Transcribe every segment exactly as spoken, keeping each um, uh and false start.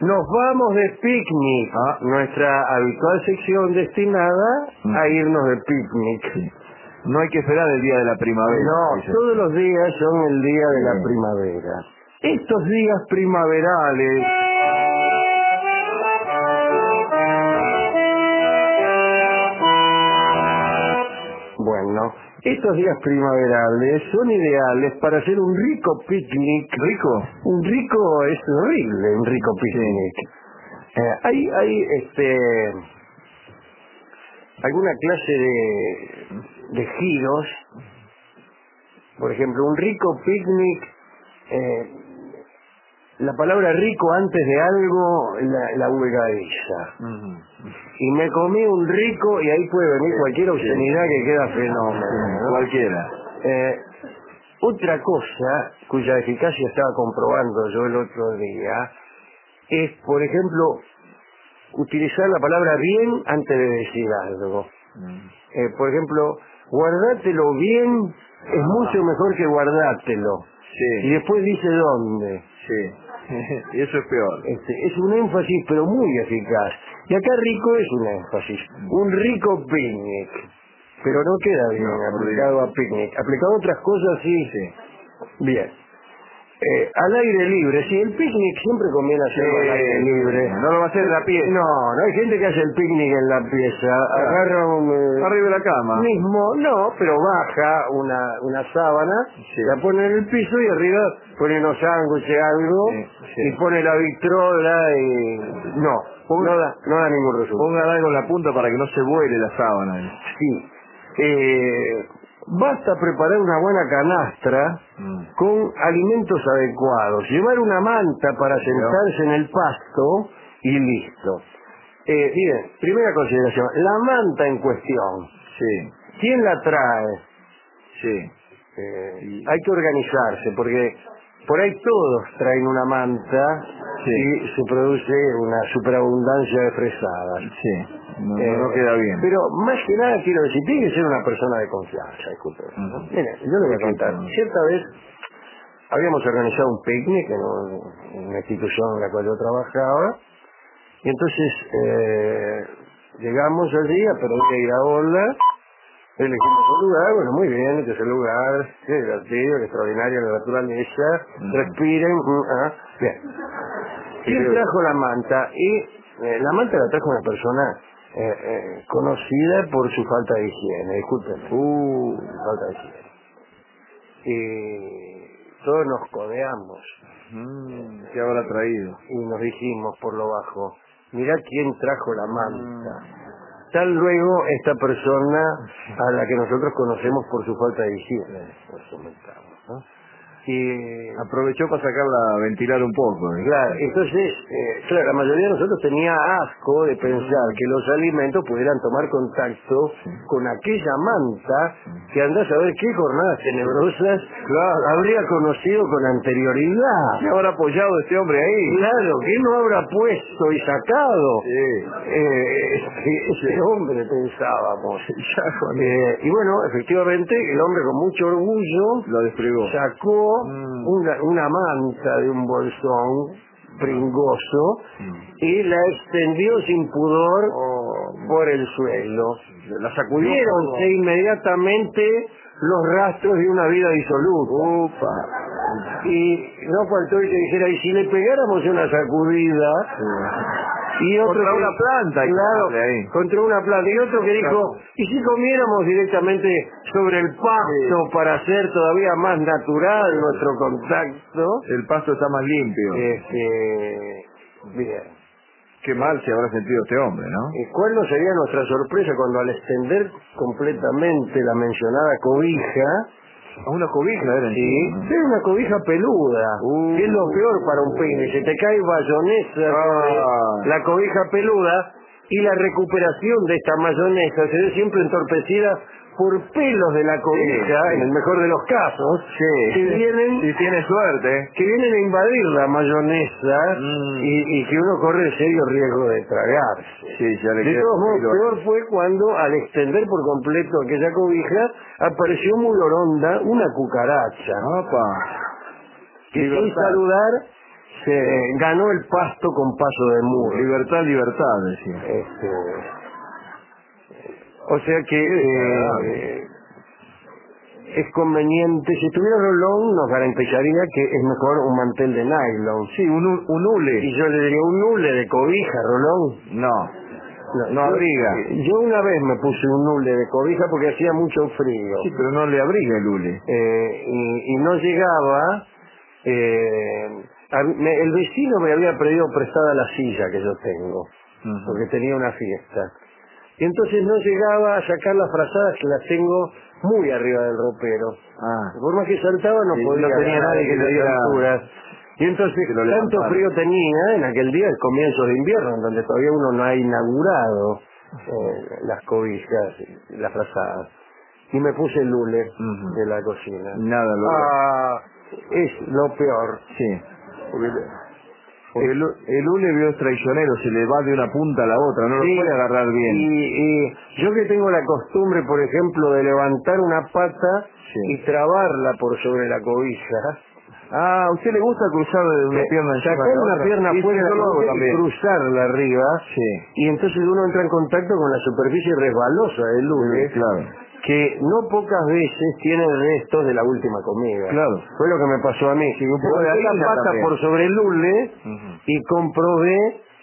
Nos vamos de picnic. Ah. Nuestra habitual sección destinada Mm. a irnos de picnic. Sí. No hay que esperar el día de la primavera. No, dice. todos los días son el día de la Sí. primavera. Estos días primaverales... Bueno, estos días primaverales son ideales para hacer un rico picnic. ¿Rico? Un rico es horrible, un rico picnic. Eh, hay, hay, este, alguna clase de, de giros. Por ejemplo, un rico picnic, eh, la palabra rico antes de algo la, la vulgariza. Uh-huh. Y me comí un rico y ahí puede venir cualquier Sí. obscenidad que queda fenómeno, ¿no? Cualquiera. Eh, otra cosa cuya eficacia estaba comprobando yo el otro día es, por ejemplo, utilizar la palabra bien antes de decir algo. Mm. Eh, por ejemplo, guardátelo bien es mucho mejor que guardátelo. Sí. Y después dice dónde. Sí. Y eso es peor. Este, es un énfasis pero muy eficaz. Y acá rico es un énfasis. Un rico picnic. Pero no queda bien No, aplicado a picnic. Aplicado a otras cosas sí. Sí. Bien. Eh, al aire libre, sí, el picnic siempre conviene hacerlo al aire libre. No lo va a hacer en la pieza. No, no hay gente que hace el picnic en la pieza, agarra un... eh, Arriba de la cama. mismo, no, pero baja una, una sábana, Sí. la pone en el piso y arriba pone unos sándwiches, algo, Sí, sí. y pone la vitrola y... No, Ponga- no da, no da ningún resultado. Pongan algo en la punta para que no se vuele la sábana. Sí. Eh, basta preparar una buena canastra Mm. con alimentos adecuados, llevar una manta para sentarse en el pasto y listo. Eh, bien, primera consideración, la manta en cuestión, Sí. ¿quién la trae? Sí. Eh, Sí. hay que organizarse porque por ahí todos traen una manta Sí. y se produce una superabundancia de fresadas. Sí. No, Eh, no, no queda bien. Pero más que nada quiero decir, tiene que ser una persona de confianza, disculpe. ¿no? Ujú. Mire, yo le voy a ¿Por qué? contar. Cierta vez habíamos organizado un picnic en, un- en una institución en la cual yo trabajaba, y entonces eh, llegamos allí a perder ir a ola, elegimos un lugar, bueno, muy bien, este es el lugar, qué divertido, qué extraordinario, la naturaleza, Ujú. respiren, mm, ah, bien. ¿Quién trajo la manta? Y eh, la manta la trajo una persona eh, eh, conocida por su falta de higiene, discúlpenme. Uh, falta de higiene. Y todos nos codeamos Mm, ¿Qué habrá traído? y nos dijimos por lo bajo, mirá quién trajo la manta. Tal luego esta persona a la que nosotros conocemos por su falta de higiene, nos comentamos, ¿no? Y Aprovechó para sacarla a ventilar un poco. ¿eh? claro, entonces, eh, claro, la mayoría de nosotros tenía asco de pensar que los alimentos pudieran tomar contacto con aquella manta que andás a ver qué jornadas tenebrosas habría conocido con anterioridad. ¿Qué habrá apoyado este hombre ahí? Claro, ¿qué no habrá puesto y sacado? Sí. Eh, ese ese hombre pensábamos. Eh, y bueno, efectivamente, el hombre con mucho orgullo Lo desplegó. sacó Mm. una, una manta de un bolsón pringoso Mm. y la extendió sin pudor por el suelo. La sacudió. Viéronse inmediatamente los rastros de una vida disoluta. Upa. Y no faltó el que dijera, y si le pegáramos una sacudida, y otro Contra que- una planta, hay que claro, darle ahí. contra una planta, y otro que dijo, y si comiéramos directamente sobre el pasto Sí. para hacer todavía más natural nuestro contacto. El pasto está más limpio. Este, bien. Qué mal se habrá sentido este hombre, ¿no? ¿Y cuál no sería nuestra sorpresa cuando al extender completamente la mencionada cobija, A una cobija era sí, encima, ¿no? es una cobija peluda, Uh. que es lo peor para un peine, se te cae bayonesa Ah. sobre la cobija peluda y la recuperación de esta mayonesa se ve siempre entorpecida por pelos de la cobija, Sí, sí. en el mejor de los casos, Sí. que vienen Si tiene suerte. que vienen a invadir la mayonesa Mm. y, y que uno corre serio riesgo de tragarse. Sí, ya le De queda todos modos, filo. peor fue cuando, al extender por completo aquella cobija, apareció muy oronda una cucaracha, Opa. que sin Libertad. saludar se ganó el pasto con paso de muro. Libertad, libertad, decía. Este, o sea que eh, es conveniente, si tuviera Rolón nos garantizaría que es mejor un mantel de nylon. Sí, un, hu- un hule. Y yo le diría un hule de cobija, Rolón. No, No, no yo- abriga. Yo una vez me puse un hule de cobija porque hacía mucho frío. Sí, pero no le abriga el hule. Eh, y, y no llegaba. eh, a- me- el vecino me había pedido prestada la silla que yo tengo, Ujú. porque tenía una fiesta. Y entonces no llegaba a sacar las frazadas que las tengo muy arriba del ropero. Ah, Por más que saltaba no Sí, podía no tenía ganar nadie que en le las diera- alturas. Y entonces que lo tanto levantara. frío tenía en aquel día, el comienzo de invierno, en donde todavía uno no ha inaugurado eh, las cobijas, las frazadas. Y me puse el hule Ujú. de la cocina. nada lo Ah, es lo peor. Sí. Porque, porque el, el hule vio es traicionero, se le va de una punta a la otra, no Sí, lo puede agarrar bien. Y, y yo que tengo la costumbre, por ejemplo, de levantar una pata Sí. y trabarla por sobre la cobija, Ah, ¿a usted le gusta cruzar de una Sí, pierna encima sacar de la una otra? pierna Sí, sí, fuera yo lo hago y también. cruzarla arriba, Sí. y entonces uno entra en contacto con la superficie resbalosa del hule, Sí, claro. que no pocas veces tiene restos de la última comida. Claro. Fue lo que me pasó a mí. Sí, un poco de Levanté la harina pata también. por sobre el hule Ujú. y comprobé,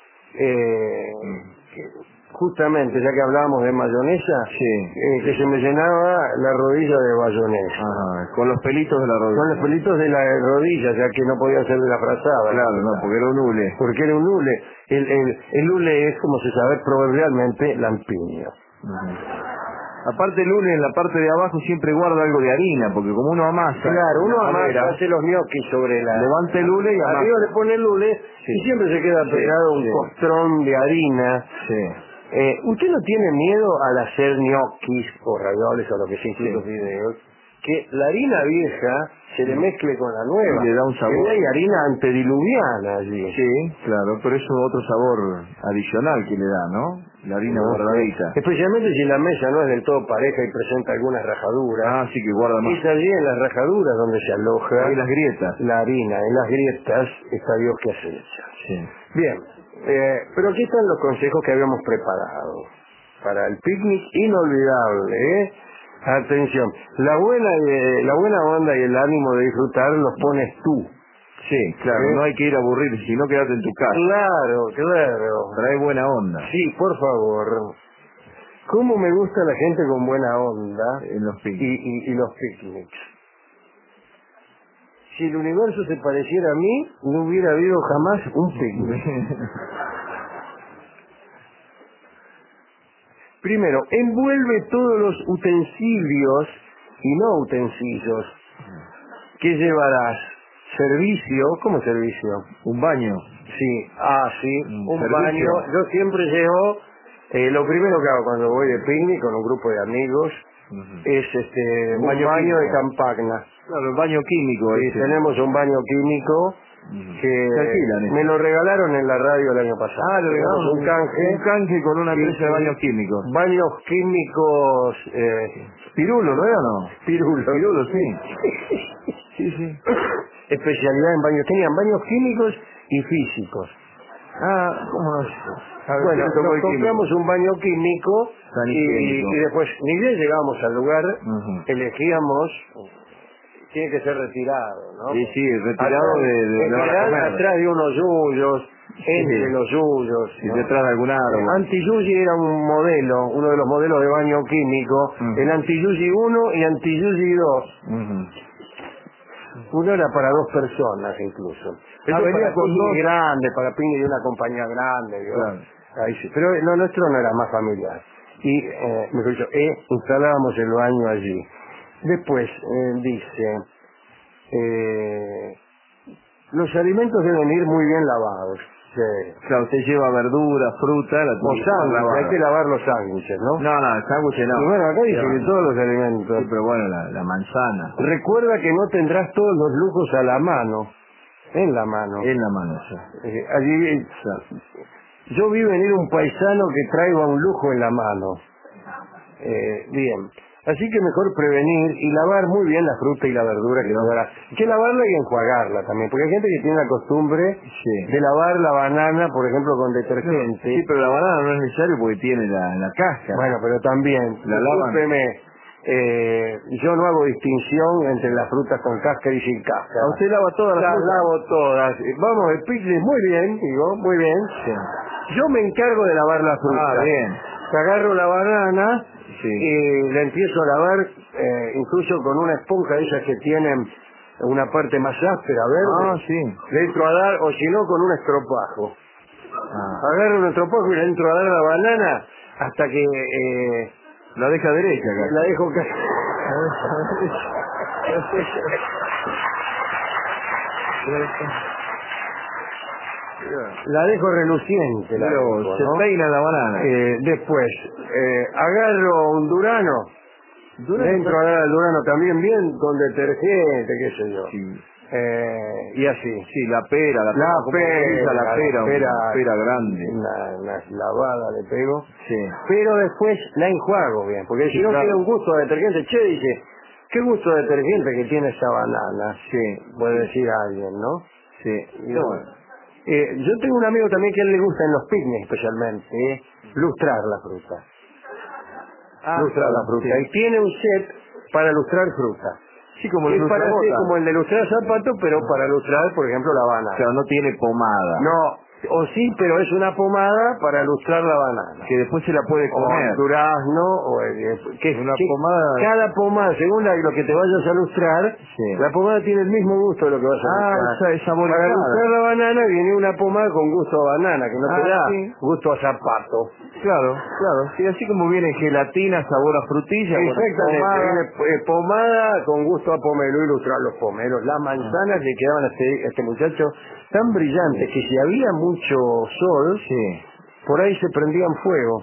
eh, que justamente, ya que hablábamos de mayonesa, Sí. eh, que se me llenaba la rodilla de mayonesa. Ajá, con los pelitos de la rodilla. Con los pelitos de la rodilla, ya que no podía ser de la frazada. Claro, no, porque era un hule. Porque era un hule. El, el, el hule es, como se sabe, proverbialmente lampiño. Ujú. Aparte el hule en la parte de abajo siempre guarda algo de harina, porque como uno amasa, Claro, uno la madera, amasa, hace los gnocchis sobre la... levanta el hule y amasa. Arriba le pone el hule Sí. y siempre se queda Sí, pegado un sí. costrón de harina. Sí. Eh, ¿Usted no tiene miedo al hacer gnocchis o ravioles o lo que sea, incluso Sí. fideos, que la harina vieja se le mezcle con la nueva? Y le da un sabor. Que hay harina antediluviana allí. Sí, claro, pero eso es otro sabor adicional que le da, ¿no? La harina No sé. guardadita. Especialmente si la mesa no es del todo pareja y presenta algunas rajaduras. Ah, sí que guarda más. Es allí en las rajaduras donde se aloja Ahí las grietas. la harina. En las grietas está Dios que acecha. Sí. Bien, eh, pero aquí están los consejos que habíamos preparado para el picnic inolvidable. ¿eh? Atención, la buena, eh, la buena onda y el ánimo de disfrutar los pones tú. Sí, claro, ¿Eh? no hay que ir a aburrirse, sino quedarte en tu casa. Claro, claro. Trae buena onda Sí, por favor. ¿Cómo me gusta la gente con buena onda en los y, picnics. y, y los picnics? Si el universo se pareciera a mí, no hubiera habido jamás un picnic. Primero, envuelve todos los utensilios y no utensilios. ¿Qué llevarás? ¿Servicio? ¿Cómo servicio? Un baño. Sí, ah, sí, Un un servicio. baño. Yo siempre llevo, eh, lo primero que hago cuando voy de picnic con un grupo de amigos, Ujú. es este Un un baño baño, de químico. campagna. Claro, el baño químico. Sí, ese. tenemos un baño químico Ujú. que Se alquilan, ¿eh? me lo regalaron en la radio el año pasado. Ah, le Tenemos regalamos un canje. Un canje con una Sí, empresa de sí. baños químicos. Baños químicos, eh, Pirulo, ¿no era o no? pirulos. Pirulo, sí. Sí, sí. Especialidad en baños. Tenían baños químicos y físicos. Ah, ¿cómo no? A ver, Bueno, ¿qué le tocó nos el químico? compramos un baño químico Tan y, higiénico. y después, ni bien llegamos al lugar, Ujú. elegíamos, tiene que ser retirado, ¿no? Sí, sí, retirado Atrás- de, de en donde van a general, comer. atrás de unos yuyos, entre Sí. los yuyos. Y ¿no? detrás de algún árbol. Anti-Yuyi era un modelo, uno de los modelos de baño químico, Ujú. el Anti-Yuyi uno y Anti-Yuyi dos. Ujú. Uno era para dos personas incluso. Eso Ah, venía para con picnic dos. grande, para picnic de una compañía grande, ¿vio? Claro. Ahí sí. Pero lo nuestro no era más familiar. Y, eh, mejor dicho, eh, instalábamos el baño allí. Después, eh, dice, eh, los alimentos deben ir muy bien lavados. Sí. Claro, usted lleva verdura, fruta, la O tiene que estar sándwiches, lavada. hay que lavar los sándwiches, ¿no? No, no, el sándwich no. Y bueno, acá dice Lleva- que todos los alimentos. Sí, pero bueno, la, la manzana. Recuerda que no tendrás todos los lujos a la mano, en la mano. En la mano, sí. Eh, allí, eh, yo vi venir un paisano que traiga un lujo en la mano. Eh, bien, Así que mejor prevenir y lavar muy bien la fruta y la verdura que nos dará. Hay que lavarla y enjuagarla también, porque hay gente que tiene la costumbre Sí. de lavar la banana, por ejemplo, con detergente. Sí, pero la banana no es necesario porque tiene la, la cáscara. Bueno, pero también, La lavan. discúlpeme, eh, yo no hago distinción entre las frutas con cáscara y sin cáscara. ¿A usted lava todas las Las frutas? lavo todas. Eh, Vamos, el picnic, muy bien, digo, muy bien. Sí. Yo me encargo de lavar la fruta. Ah, bien. Agarro la banana Sí. y la empiezo a lavar, eh, incluso con una esponja de esas que tienen una parte más áspera, verde. Ah, sí. Le entro a dar, o si no, con un estropajo. Ah. Agarro un estropajo y le entro a dar a la banana hasta que eh, La deja derecha acá. la dejo caer. La dejo reluciente, la Pero dejo, se ¿no? peina la banana. Eh, después, eh, agarro un durano, Durano, le entro a dar al durano también bien, con detergente, qué sé yo. Sí. Eh, y así. Sí, la pera, la, La como se pera, usa la pera, la una pera, pera grande. Una, una lavada le pego. Sí. Pero después la enjuago bien, porque Sí, si no claro. queda un gusto de detergente. Che, dice, ¿qué gusto de detergente que tiene esa banana? Sí. Puede decir alguien, ¿no? Sí. Y No. bueno. Eh, yo tengo un amigo también que a él le gusta en los picnics especialmente, ¿eh? lustrar la fruta. Ah, lustrar la claro, fruta. sí. Y tiene un set para lustrar fruta. Sí, como Es el para hacer lustrabota. como el de lustrar zapatos, pero para lustrar, por ejemplo, la banana. Claro, no tiene pomada. No, o sí, pero es una pomada para lustrar la banana. Que después se la puede O comer. el durazno, o el, que, Una que pomada. cada pomada, según la- lo que te vayas a lustrar, Sí. la pomada tiene el mismo gusto de lo que vas a Ah, lustrar. esa es saborizada. Para lustrar la banana viene una pomada con gusto a banana, que no te Ah, da sí. gusto a zapato. Claro, claro. Sí, así como viene gelatina, sabor a frutilla. bueno, Exactamente, pomada. viene eh, pomada con gusto a pomelo, ilustrar los pomelos. Las manzanas le quedaban a este, a este muchacho tan brillantes que si había mucho sol, Sí. por ahí se prendían fuego.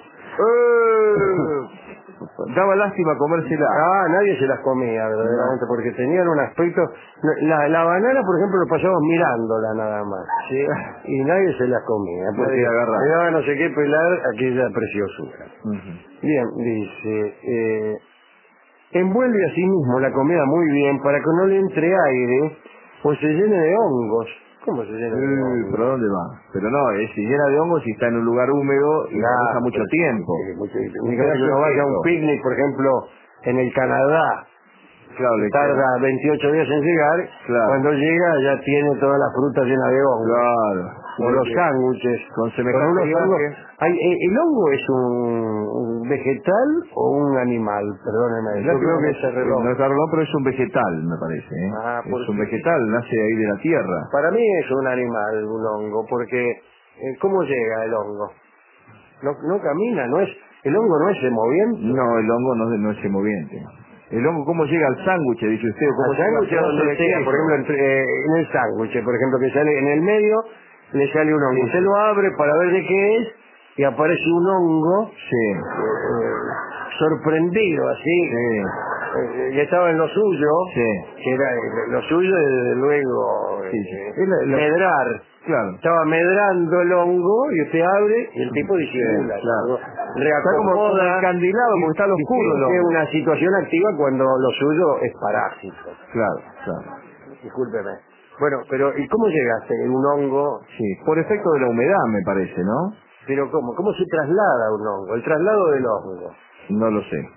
¡Eh! Daba lástima comérsela. Ah, nadie se las comía, verdaderamente, porque tenían un aspecto... La, la banana, por ejemplo, lo pasábamos mirándola nada más. Sí. Y nadie se las comía, porque Nadie agarraba. le daba no sé qué pelar aquella preciosura. Ujú. Bien, dice... Eh, envuelve a sí mismo la comida muy bien para que no le entre aire o se llene de hongos. ¿Cómo se llena de Eh, hongos? ¿Pero dónde va? Pero no, es si llena de hongos y está en un lugar húmedo y Claro, pasa mucho pero- tiempo. sí, mucho tiempo. Un Únicamente que uno vaya a un pedazo picnic, por ejemplo, en el Canadá, Claro, que le tarda queda. veintiocho días en llegar, Claro. cuando llega ya tiene toda la fruta llena de hongos. Claro. O los Le- sándwiches. Con semejante unos viaje. hongos. Ay, eh, ¿el hongo es un, un vegetal o un animal? Perdóneme. Yo creo que es, ese reloj. no es reloj, pero es un vegetal, me parece. ¿eh? Ah, ¿por es un qué? vegetal, nace ahí de la tierra. Para mí es un animal, un hongo, porque eh, ¿cómo llega el hongo? No, no camina, no es, el hongo no es de moviente. No, el hongo no, no es moviente. El hongo, ¿cómo llega al sándwich? Dice usted, ¿cómo Al llega sándwich al pedazo donde de sea, queso? por ejemplo, entre, eh, en el sándwich, por ejemplo, que sale en el medio, le sale un hongo. Sí, Usted sí. lo abre para ver de qué es y aparece un hongo Sí. eh, sorprendido, así. Sí. Eh, y estaba en lo suyo, Sí. que era eh, lo suyo, desde luego, Sí, eh, sí. Es la- la- medrar. Claro. Estaba medrando el hongo y usted abre y el tipo disimula. Sí, claro. ¿no? Está como- como Reacomoda encandilado porque está al y oscuro el finge hongo. una situación activa cuando lo suyo es parásito. Claro, claro. Discúlpeme. Bueno, pero ¿y cómo llegaste en un hongo? Sí, por efecto de la humedad, me parece, ¿no? Pero ¿cómo? ¿Cómo se traslada un hongo? El traslado del hongo. No lo sé.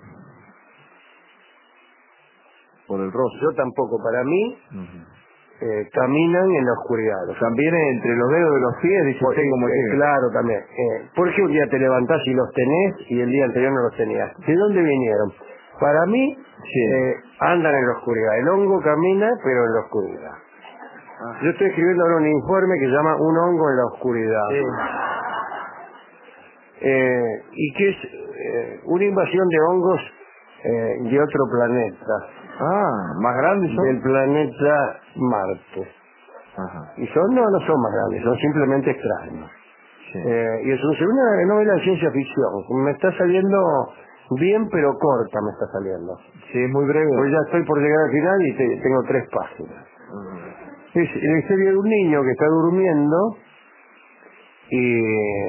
Por el rostro. Yo tampoco, para mí, eh, caminan en la oscuridad. Los También entre los dedos de los pies, dice usted, cómo Eh, llega. claro, también. Eh, ¿Por qué un día te levantás y los tenés y el día anterior no los tenías? ¿De dónde vinieron? Para mí, Sí. eh, andan en la oscuridad. El hongo camina, pero en la oscuridad. Ah. Yo estoy escribiendo ahora un informe que se llama Un hongo en la oscuridad. Sí. Eh, y que es eh, una invasión de hongos eh, de otro planeta, Ah, ¿más grandes son? del planeta Marte. Ajá. Y son, no, no son más grandes, son simplemente extraños. Sí. Eh, y es una novela de ciencia ficción. Me está saliendo bien, pero corta me está saliendo. Sí, es muy breve. Pues ya estoy por llegar al final y te- tengo tres páginas. Es la historia de un niño que está durmiendo y,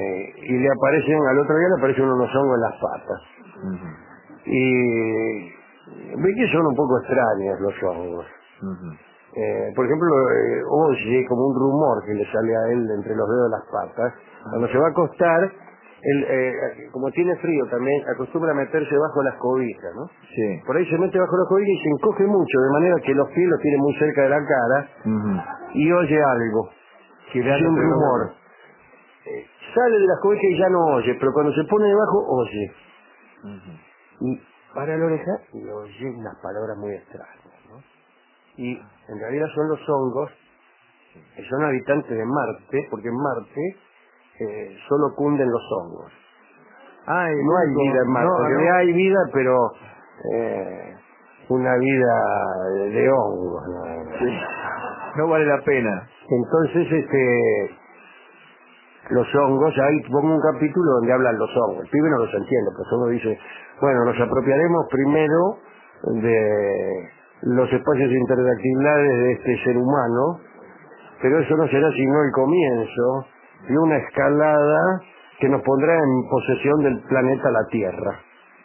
y le aparecen, al otro día le aparecen unos hongos en las patas. Ujú. Y ve que son un poco extraños los hongos. Ujú. Eh, por ejemplo, eh, oye como un rumor que le sale a él de entre los dedos de las patas. Cuando se va a acostar, él, eh, como tiene frío también, acostumbra a meterse bajo las cobijas, ¿no? Sí. Por ahí se mete bajo las cobijas y se encoge mucho, de manera que los pies los tiene muy cerca de la cara Ujú. y oye algo, que le hace un Siempre lo rumor. mismo. Eh, sale de las cobijas y ya no oye, pero cuando se pone debajo, oye. Ujú. Y para la oreja y oye unas palabras muy extrañas, ¿no? Y en realidad son los hongos que son habitantes de Marte, porque en Marte eh, solo cunden los hongos. Ah, el No hay único- vida en Marte, no, en no. realidad hay vida, pero eh, una vida de, de hongos. ¿No? Sí. No vale la pena. Entonces, este, los hongos, ahí pongo un capítulo donde hablan los hongos. El pibe no los entiende, pues uno dice, bueno, nos apropiaremos primero de los espacios interdactilares de este ser humano, pero eso no será sino el comienzo de una escalada que nos pondrá en posesión del planeta la Tierra.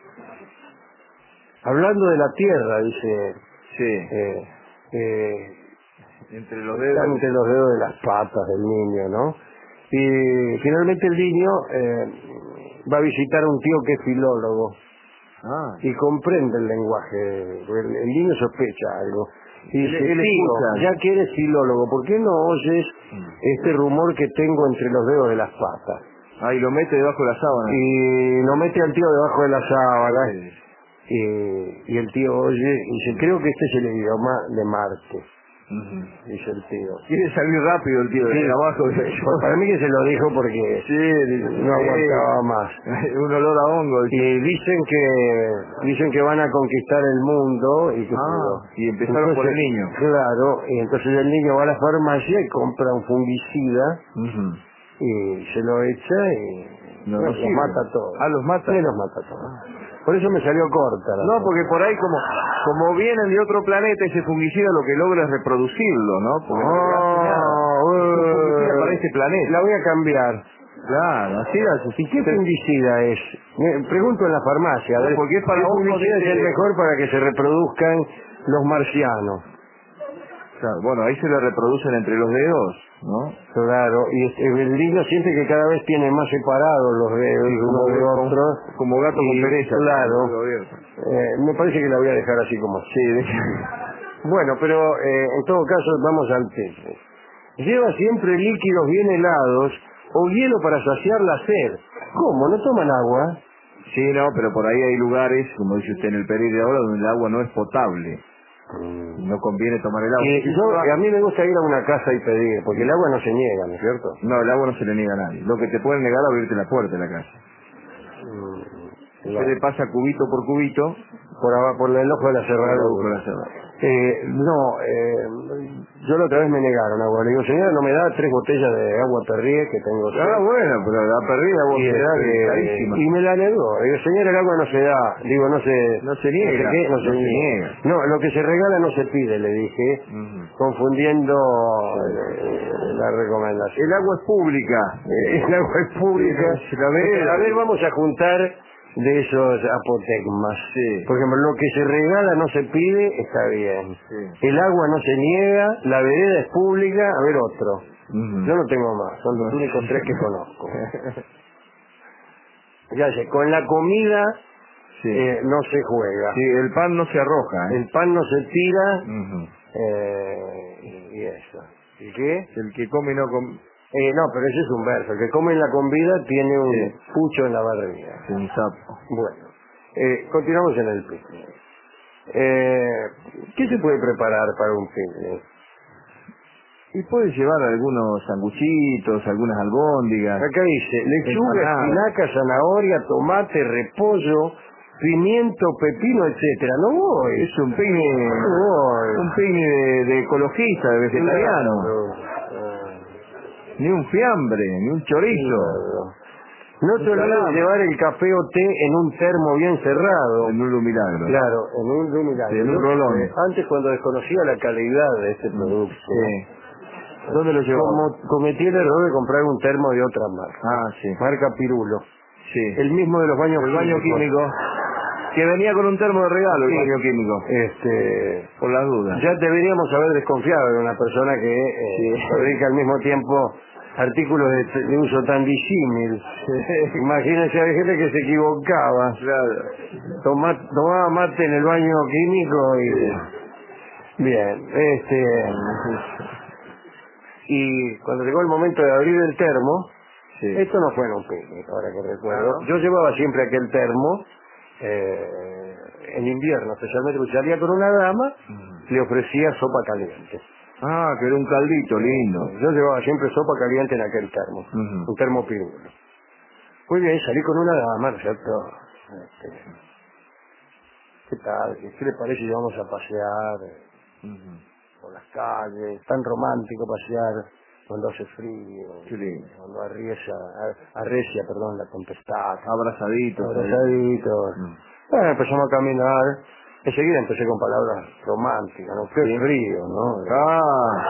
Hablando de la Tierra, dice, Sí. eh, eh, Entre los está dedos. entre los dedos de las patas del niño, ¿no? Y finalmente el niño eh, va a visitar a un tío que es filólogo Ah. y comprende el lenguaje, el, el niño sospecha algo. Y Él- dice, él tío, escucha. ya que eres filólogo, ¿por qué no oyes este rumor que tengo entre los dedos de las patas? Ah, y lo mete debajo de la sábana. Y lo mete al tío debajo de la sábana, Sí. y, y el tío oye y dice, creo que este es el idioma de Marte, Ujú. dice el tío. Quiere salir rápido el tío de Sí, abajo. para mí que se lo dijo porque Sí, no aguantaba más. Un olor a hongo. Y dicen que dicen que van a conquistar el mundo y que Ah, y empezaron por el niño. Claro, y entonces el niño va a la farmacia y compra un fungicida Ujú. y se lo echa y No, bueno, no los sirve. mata a todos. Ah, los mata. Sí, los mata a todos. Por eso me salió corta la No, cosa. porque por ahí como como vienen de otro planeta, ese fungicida lo que logra es reproducirlo, ¿no? Porque no le hace nada. Oh, Es un fungicida eh, para este planeta. La voy a cambiar. Claro, así es. ¿Y qué fungicida es? Me pregunto en la farmacia. A No, ver, porque es para ¿qué hongos fungicida de- es el mejor para que se reproduzcan los marcianos? Claro, bueno, ahí se le reproducen entre los dedos, ¿no? Claro, y este, el niño siente que cada vez tiene más separados los dedos Sí, unos de como, otros. como gato Y, con pereza. claro. con el dedo abierto. Eh, me parece que la voy a dejar así como así. Bueno, pero eh, en todo caso vamos al pece. Lleva siempre líquidos bien helados o hielo para saciar la sed. ¿Cómo? ¿No toman agua? Sí, no, pero por ahí hay lugares, como dice usted en el Perú de ahora, donde el agua no es potable. No conviene tomar el agua. Eh, yo, a mí me gusta ir a una casa y pedir, porque el agua no se niega, ¿no es cierto? No, el agua no se le niega a nadie. Lo que te pueden negar es abrirte la puerta de la casa. Mm, Usted le pasa cubito por cubito. Por, aba- por el ojo de la Por la cerradura. cerradura. Eh, no, eh, yo la otra vez me negaron agua. Le digo, señora, ¿no me da tres botellas de agua Perrier que tengo? Ah, sed? bueno, pero la perdida vos Y, te da este, carísima. y me la negó. Le digo, señora, el agua no se da. Digo, no se... No se niega, No, sé qué, no, no se, se niega. niega. No, lo que se regala no se pide, le dije, Ujú. confundiendo eh, la recomendación. El agua es pública. Eh, el agua es pública. Sí, la vereda. A ver, vamos a juntar de esos apotecmas. Sí. Por ejemplo, lo que se regala no se pide, está bien. Sí. El agua no se niega, la vereda es pública, a ver otro. Ujú. Yo no tengo más, son los únicos tres que conozco. Ya sé, con la comida Sí. eh, no se juega. Sí, el pan no se arroja, ¿eh? El pan no se tira, Ujú. eh, y eso. ¿Y qué? El que come y no come... Eh, no, pero ese es un verso. El que come la comida tiene un Sí. pucho en la barriga. Es un sapo. Bueno, eh, continuamos en el picnic. Eh, ¿Qué se puede preparar para un picnic? Y puede llevar algunos sanguchitos, algunas albóndigas. Acá dice lechuga, Empanadas. espinaca, zanahoria, tomate, repollo, pimiento, pepino, etcétera. No voy. Es un picnic, No voy. un picnic de, de ecologista, de vegetariano. Claro. Ni un fiambre, ni un chorizo. Claro. No te Un olvides salame. llevar el café o té en un termo bien cerrado. En un milagro. Claro, en un luminario. Sí, en un rolón. Eh, antes, cuando desconocía la calidad de este producto, Sí. ¿Dónde lo llevaba? como cometí el error de comprar un termo de otra marca. Ah, sí. Marca Pirulo. Sí. El mismo de los baños El baño químicos. químico. Que venía con un termo de regalo el Sí. baño químico. Este, Por las dudas. ya deberíamos haber desconfiado de una persona que eh, Sí. fabrica al mismo tiempo artículos de, de uso tan disímil. Imagínense, hay gente que se equivocaba. Claro. Toma, tomaba mate en el baño químico y... Bien, este... Y cuando llegó el momento de abrir el termo, Sí. esto no fue en un picnic, ahora que recuerdo. Ah, ¿no? Yo llevaba siempre aquel termo, eh, en invierno, especialmente porque salía con una dama, le ofrecía sopa caliente. Ah, que era un caldito lindo. Yo llevaba siempre sopa caliente en aquel termo, Ujú. un termo pirulo. Muy bien, salí con una dama, ¿no es cierto? Este, ¿qué tal? ¿Qué le parece si vamos a pasear Ujú. por las calles? Tan romántico pasear cuando hace frío, Qué lindo. cuando arrecia, arrecia, perdón, la tempestad. Abrazaditos. ahí. Abrazaditos. Mm. Bueno, empezamos a caminar. Enseguida empecé con palabras románticas, ¿no? Qué frío, ¿no? Ah,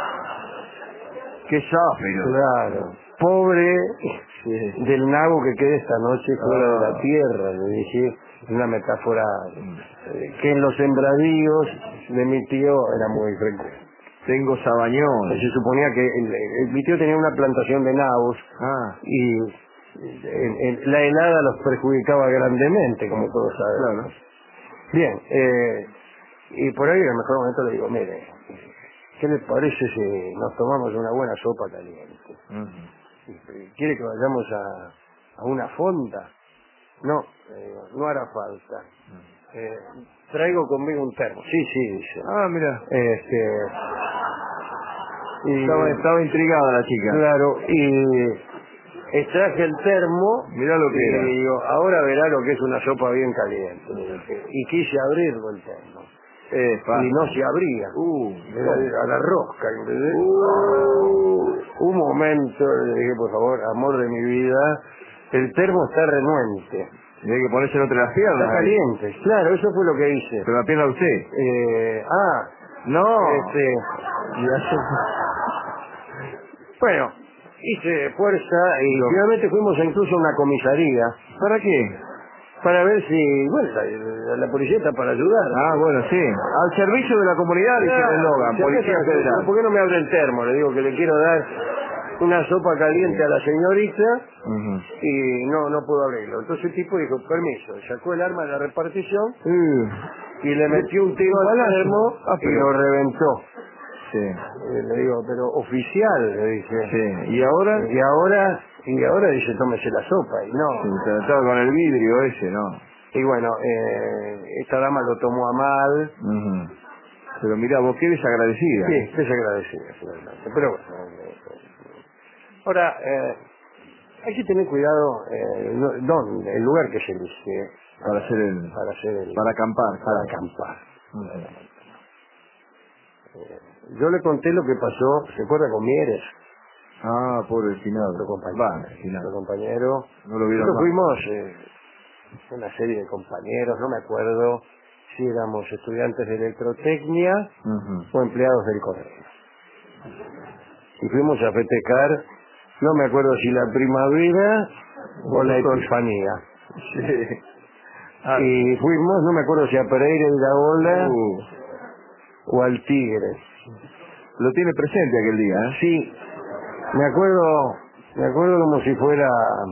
qué záfiro. Claro. Pobre Sí. del nabo que quede esta noche fuera de Ah. la tierra, le dije, una metáfora eh, que en los sembradíos de mi tío era muy frecuente. Tengo sabañón. Se suponía que el- el- mi tío tenía una plantación de nabos Ah, y en- en- la helada los perjudicaba grandemente, como todos sabemos. claro. Bien, eh, y por ahí en el mejor momento le digo, mire, ¿qué le parece si nos tomamos una buena sopa caliente? Ujú. ¿Quiere que vayamos a, a una fonda? No, le digo, no hará falta. Eh, traigo conmigo un termo. Sí, sí, dice. Ah, mira. Este, y, Estaba, estaba intrigada la chica. claro, y extraje el termo. Mirá lo que y era. le digo, ahora verá lo que es una sopa bien caliente. le dije. Y quise abrirlo el termo. Eh, Y no se abría. Uh, Era a la rosca. ¿entendés? Uh. Un momento, le dije, por favor, amor de mi vida, el termo está renuente. Tiene que ponerse entre las piernas. Está caliente. Claro, eso fue lo que hice. ¿Se la pierna usted? Eh, ah, No. este... Ya se- Bueno, hice fuerza y Lo- finalmente fuimos incluso a una comisaría ¿Para qué? para ver si, bueno, la, la policía está para ayudar. Ah, bueno, sí. Al servicio de la comunidad, dice el eslogan. Si Policía acaso, Federal. ¿por qué no me abre el termo? Le digo que le quiero dar una sopa caliente a la señorita Ujú. y no no puedo abrirlo. Entonces el tipo dijo, permiso, sacó el arma de la repartición Uh, y le metió un tiro al balazo. termo Ah, y pero- lo reventó. Sí. Eh, le digo, pero oficial, le dije. Sí. ¿Y ahora? Y ahora, y ahora dice, tómese la sopa, y no. Sí, se estaba con el vidrio ese, ¿no? Y bueno, eh, esta dama lo tomó a mal. Ujú. Pero mira, vos qué desagradecida. Sí, desagradecida, finalmente. Pero bueno. eh, ahora, eh, hay que tener cuidado, eh, no- dónde, el lugar que se elige Para hacer el... para hacer el... Para acampar. para claro. acampar. Ujú. Yo le conté lo que pasó, ¿se acuerda con Mieres? Ah, pobre el finado. Nuestro compañero. Va, el finado. Nuestro compañero. No lo vieron Nosotros más. fuimos eh, una serie de compañeros, no me acuerdo si éramos estudiantes de electrotecnia Ujú. o empleados del correo. Y fuimos a festejar, no me acuerdo si la primavera o la epifanía. Sí. Ah, Y fuimos, no me acuerdo si a Pereira y la Ola uh, o al Tigre. lo tiene presente aquel día, ¿eh? Sí, me acuerdo, me acuerdo como si fuera,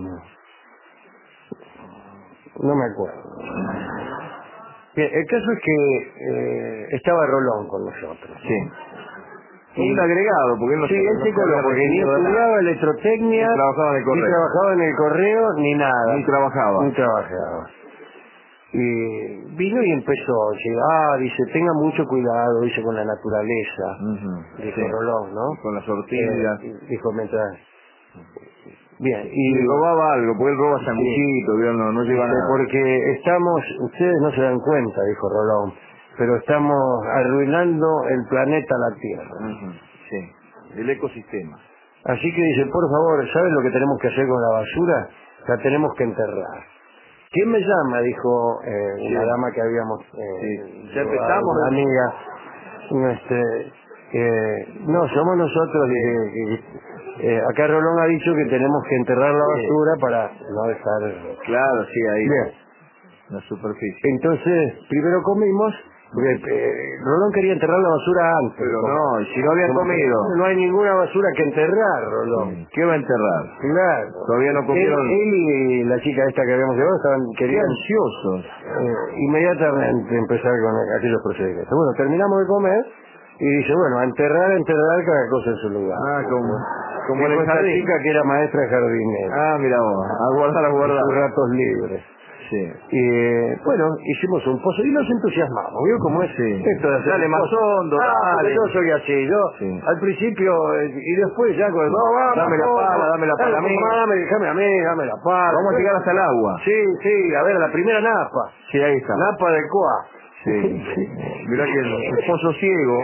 no me acuerdo. Bien, el caso es que eh, estaba Rolón con nosotros. Sí. Y- Un agregado, porque él no Sí, se- él no se se coló, había porque ni recibido de nada. estudiaba electrotecnia, Ni trabajaba en el correo. ni trabajaba en el correo, ni nada. Ni trabajaba. Ni trabajaba. Y vino y empezó, dice, ah, dice, tenga mucho cuidado, dice, con la naturaleza, Ujú. dijo Sí. Rolón, ¿no? Con las ortigas. Eh, dijo mientras... Bien, Y y... robaba algo, porque él roba sanguchito, ¿vio? no, no lleva dice, nada. porque estamos, ustedes no se dan cuenta, dijo Rolón, pero estamos arruinando el planeta la Tierra. Ujú. Sí. El ecosistema. Así que dice, por favor, ¿sabes lo que tenemos que hacer con la basura? La tenemos que enterrar. ¿Quién me llama? Dijo eh, Sí. una dama que habíamos... Eh, Sí. Ya llevado, empezamos. una amiga. Este, eh, no, somos nosotros. Dice, que, eh, acá Rolón ha dicho que tenemos que enterrar la Sí. basura para no dejar... Claro, sí, ahí. Bien. La superficie. Entonces, primero comimos, porque eh, Rolón quería enterrar la basura antes. Pero no, si no habían comido. No hay ninguna basura que enterrar, Rolón. ¿Qué va a enterrar? Claro. Todavía no comieron. Él, él y la chica esta que habíamos llevado estaban Qué querían ansiosos. eh, inmediatamente empezar con aquellos procedimientos. Bueno, terminamos de comer y dice, bueno, a enterrar, a enterrar cada cosa en su lugar. Ah, como, como Dijo en el esta jardín. chica que era maestra de jardinera. Ah, mira vos, a guardar, a guardar. Sus ratos libres. Sí. Y eh, bueno, hicimos un pozo y nos entusiasmamos, ¿vio cómo es? Sí. Esto de hacer Dale un más pozo. hondo, Ah, porque dale. yo soy así, yo Sí. al principio eh, y después ya con no, vamos, Dame la no, pala, no, dame la pala a mí. Dame, déjame a mí, dame la pala. Vamos a llegar hasta el agua. Sí, sí, a ver, la primera napa. Sí, ahí está. Napa del Coa. Sí. Mirá que el, el pozo ciego.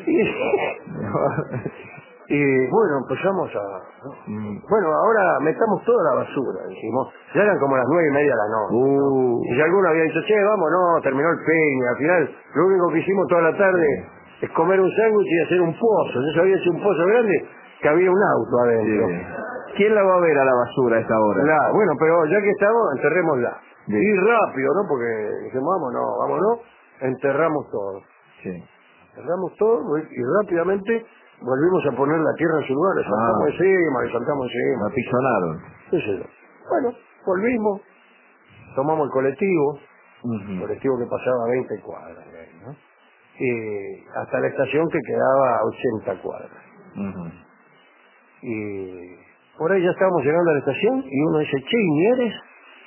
Y bueno, empezamos a... Mm. Bueno, ahora metamos toda la basura, dijimos. Ya eran como las nueve y media de la noche. Uh. Y si alguno había dicho, che, vamos, no, terminó el peña. Al final, lo único que hicimos toda la tarde es comer un sándwich y hacer un pozo. Yo sabía hacer un pozo grande que había un auto adentro. Sí. ¿Quién la va a ver a la basura a esta hora? La, bueno, pero ya que estamos, enterrémosla. Bien. Y rápido, ¿no? Porque dijimos, vámonos, vámonos, enterramos todo. Sí. Enterramos todo y rápidamente volvimos a poner la tierra en su lugar, le saltamos Ah. encima, le saltamos encima. La pisonaron. ¿Qué sé yo? Bueno, volvimos, tomamos el colectivo, Uh-huh. el colectivo que pasaba veinte cuadras, ¿no? Y hasta la estación que quedaba a ochenta cuadras. Uh-huh. Y por ahí ya estábamos llegando a la estación y uno dice, che, ¿y Mieres?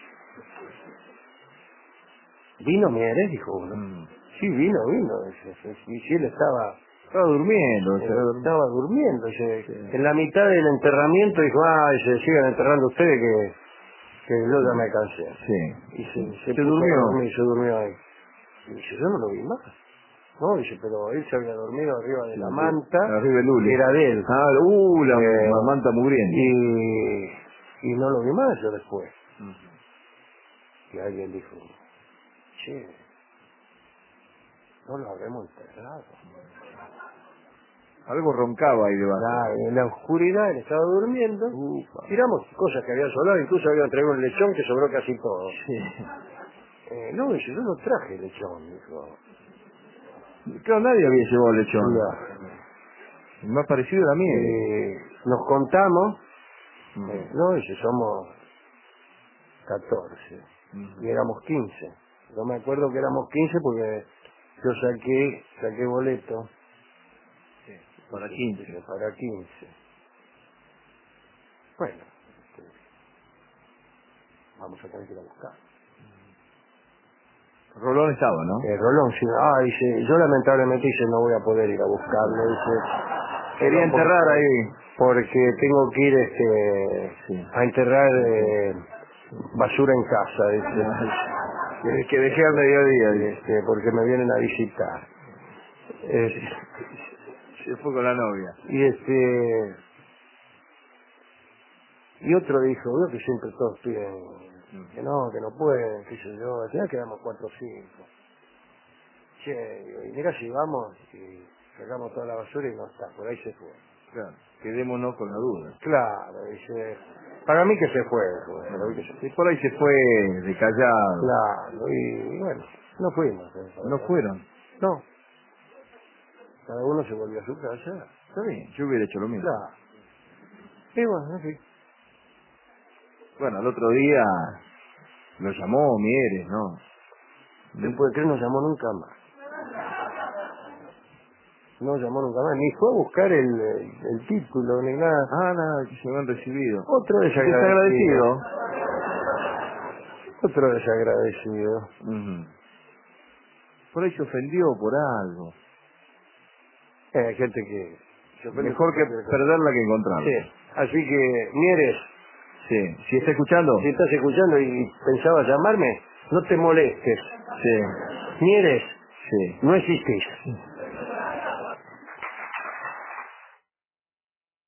¿Vino Mieres? Dijo uno. Uh-huh. Sí, vino, vino. Dice, y si él estaba... Estaba durmiendo. Eh, Estaba durmiendo. estaba durmiendo. Dice, Sí. en la mitad del enterramiento dijo, ah, dice, sigan enterrando ustedes que, que yo ya me cansé. Sí. Y se, se ¿Se puso durmió? a dormir, se durmió ahí. Y dice, yo no lo vi más. No, dice, pero él se había dormido arriba de la manta, Arriba del hule. que era de él. Ah, uh, la Eh, la manta mugrienta. Y, y no lo vi más yo después. Uh-huh. Y alguien dijo, che, no lo habremos enterrado. Algo roncaba ahí debajo. Claro, en la oscuridad él estaba durmiendo. Ufa. Tiramos cosas que habían sobrado, incluso habían traído un lechón que sobró casi todo. Sí. Eh, no, dice, yo no traje lechón, dijo. Claro, nadie había llevado lechón. Ya. El más parecido era miel. Eh, nos contamos, Uh-huh. eh, no, dice, somos catorce Uh-huh. y éramos quince. No me acuerdo que éramos quince porque yo saqué, saqué boleto. Sí. Para quince. Dice, para quince. Bueno, este, vamos a tener que ir a buscar. Rolón estaba, ¿no? Eh, Rolón, sí, ah, dice, yo lamentablemente dice, no voy a poder ir a buscarlo, dice. Quería no, enterrar porque- ahí. Porque tengo que ir este, Sí. a enterrar eh, basura en casa, dice. Que, que dejé al mediodía. dice. Este, porque me vienen a visitar. Es- Se fue con la novia. y este y otro dijo, veo que siempre todos piden que no, que no pueden, qué sé yo, al final quedamos cuatro o cinco. Che, digo, y mira si vamos y sacamos toda la basura y no está, por ahí se fue. Claro. Quedémonos con la duda. Claro, dice, para mí que se fue, dijo, para mí que se fue. Y por ahí se fue de callado. Claro, y, y bueno, no fuimos. ¿eh? No fueron. No, cada uno se volvió a su casa. Está bien, yo hubiera hecho lo mismo. Claro. Y bueno, en fin. Bueno, al otro día lo llamó Mieres, ¿no? Después de que él no llamó nunca más. No llamó nunca más, ni fue a buscar el, el, el título, ni nada. Ah, nada, que se habían recibido. Otro desagradecido. Desagradecido. Otro desagradecido. Ujú. Por ahí se ofendió por algo. Eh, hay gente que... se ofende Mejor por que cualquier cosa. perderla que encontrarla. Sí, así que, Mieres, Sí. Si está escuchando. si estás escuchando y pensabas llamarme, no te molestes. Sí. Mieres, Sí. no existís.